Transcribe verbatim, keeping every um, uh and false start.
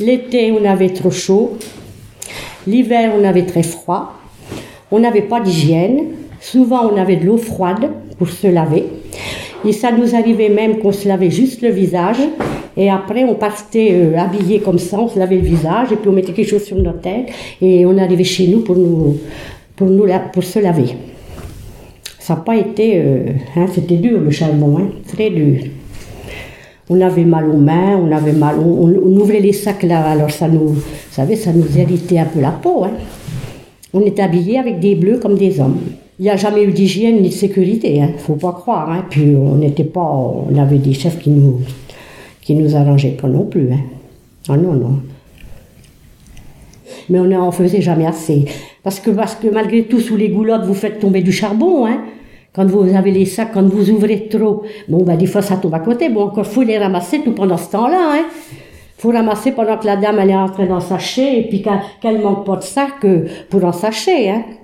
L'été, on avait trop chaud. L'hiver, on avait très froid. On n'avait pas d'hygiène. Souvent, on avait de l'eau froide pour se laver. Et ça nous arrivait même qu'on se lavait juste le visage. Et après, on partait euh, habillé comme ça, on se lavait le visage. Et puis, on mettait quelque chose sur notre tête. Et on arrivait chez nous pour, nous, pour, nous, pour se laver. Ça n'a pas été... Euh, hein, c'était dur, le charbon, hein, très dur. On avait mal aux mains, on avait mal... On, on ouvrait les sacs là, alors ça nous... Vous savez, ça nous irritait un peu la peau, hein. On était habillés avec des bleus comme des hommes. Il n'y a jamais eu d'hygiène ni de sécurité, il hein, ne faut pas croire. Hein. Puis on n'était pas, on avait des chefs qui nous, qui nous arrangeaient pas non plus. Hein. Ah non, non. Mais on n'en faisait jamais assez. Parce que, parce que malgré tout, sous les goulottes, vous faites tomber du charbon. Hein. Quand vous avez les sacs, quand vous ouvrez trop, bon, ben, des fois ça tombe à côté. Bon, encore faut les ramasser tout pendant ce temps-là. Hein. Faut ramasser pendant que la dame elle est en train d'en sacher et puis qu'elle, qu'elle manque pas de sac pour en sacher. Hein.